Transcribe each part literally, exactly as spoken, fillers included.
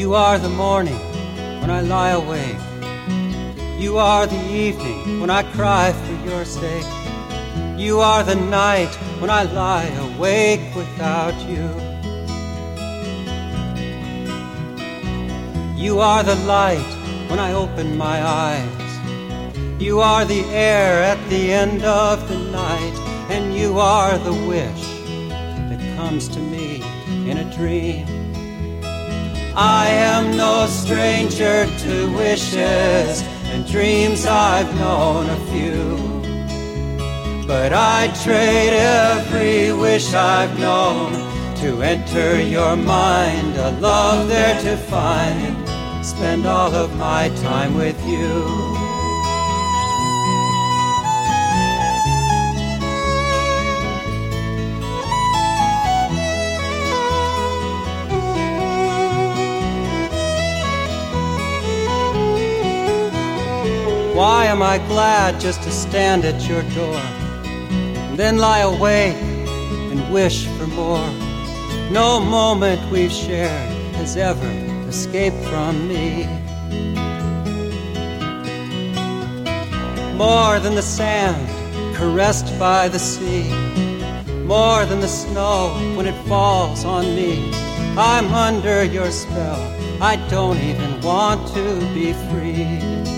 You are the morning when I lie awake. You are the evening when I cry for your sake. You are the night when I lie awake without you. You are the light when I open my eyes. You are the air at the end of the night. And you are the wish that comes to me in a dream. I am no stranger to wishes and dreams, I've known a few. But I'd trade every wish I've known to enter your mind, a love there to find, spend all of my time with you. Why am I glad just to stand at your door and then lie awake and wish for more? No moment we've shared has ever escaped from me. More than the sand caressed by the sea, more than the snow when it falls on me. I'm under your spell, I don't even want to be free.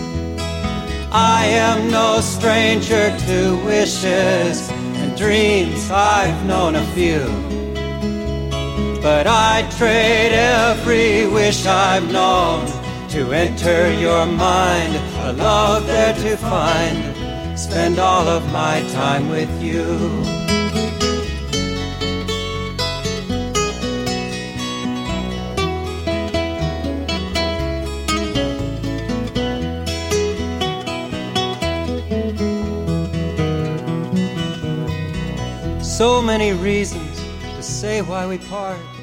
I am no stranger to wishes and dreams, I've known a few. But I'd trade every wish I've known to enter your mind, a love there to find, spend all of my time with you. So many reasons to say why we part.